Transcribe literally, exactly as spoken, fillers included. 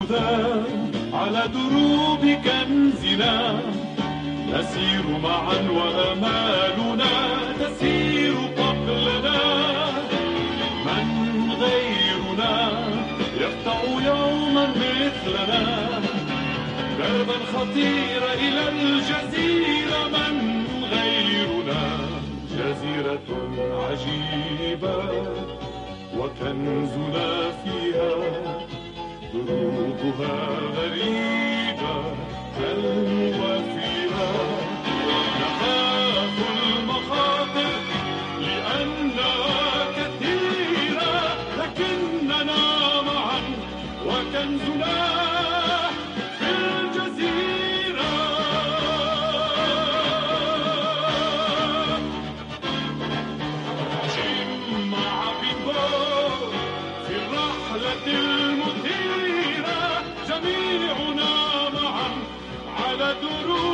على دروب كنزنا نسير معا وأمالنا تسير قبلنا. من غيرنا يقطع يوما مثلنا دربا خطير إلى الجزيرة. من غيرنا جزيرة عجيبة وكنزنا فيها دروبها غريبة الوفيرة. نخاف المخاطر لأنها كثيرة لكننا معا وكنزنا في الجزيرة. جيم مع بيبو في الرحلة المثيرة جميعنا معا على دروب